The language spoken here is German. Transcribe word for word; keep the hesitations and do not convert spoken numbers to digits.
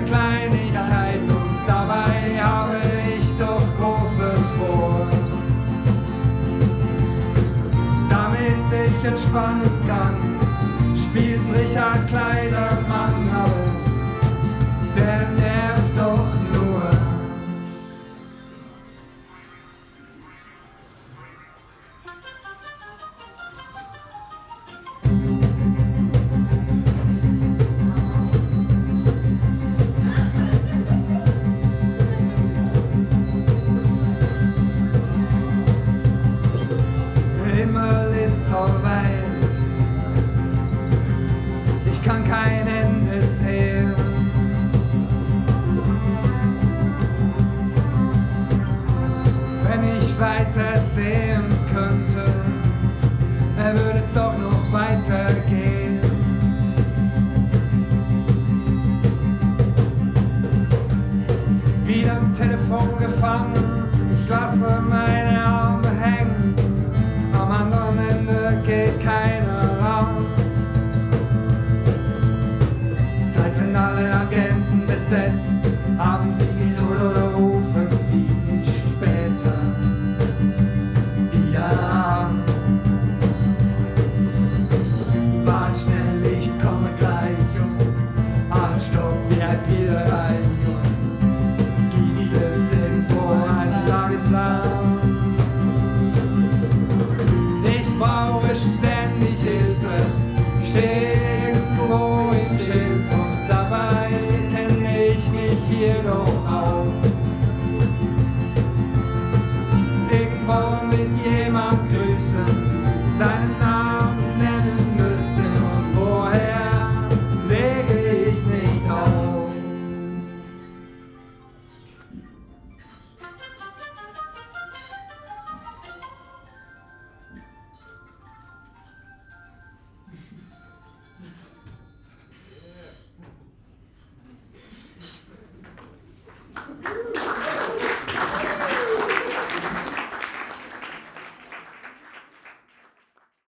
Kleinigkeit und dabei habe ich doch Großes vor. Damit ich entspannen kann, spielt Richard Kleidermann, aber der nervt doch nur. Himmel ist so weit, ich kann kein Ende sehen. Wenn ich weiter sehen könnte, er würde doch noch weitergehen. Wieder am Telefon gefangen, ich lasse meine Arme hängen. Am anderen Ende geht keiner ran. Seit sind alle Agenten besetzt, haben sie Geduld oder rufen sie später wieder an. Wart schnell, ich komme gleich um. Halt, stopp, V I P-Bereich. Gibt es irgendwo einen Lageplan? Ich brauche ständig Hilfe, steh